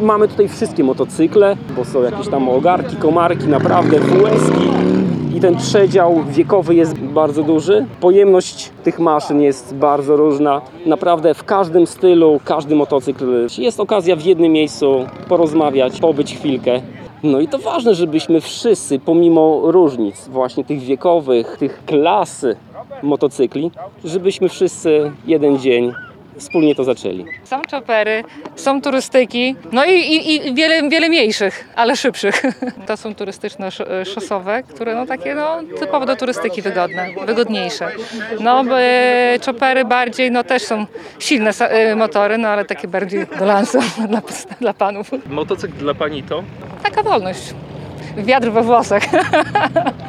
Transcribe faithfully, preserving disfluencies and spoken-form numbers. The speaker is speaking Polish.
mamy tutaj wszystkie motocykle, bo są jakieś tam ogarki, komarki, naprawdę W S-ki. I ten przedział wiekowy jest bardzo duży. Pojemność tych maszyn jest bardzo różna. Naprawdę w każdym stylu, każdy motocykl. Jest okazja w jednym miejscu porozmawiać, pobyć chwilkę. No i to ważne, żebyśmy wszyscy, pomimo różnic właśnie tych wiekowych, tych klasy motocykli, żebyśmy wszyscy jeden dzień wspólnie to zaczęli. Są chopery, są turystyki, no i, i, i wiele, wiele mniejszych, ale szybszych. To są turystyczne szosowe, które no takie no typowo do turystyki wygodne, wygodniejsze. No chopery bardziej, no też są silne motory, no ale takie bardziej do lansu dla, dla panów. Motocykl dla pani to? Taka wolność. Wiatr we włosach.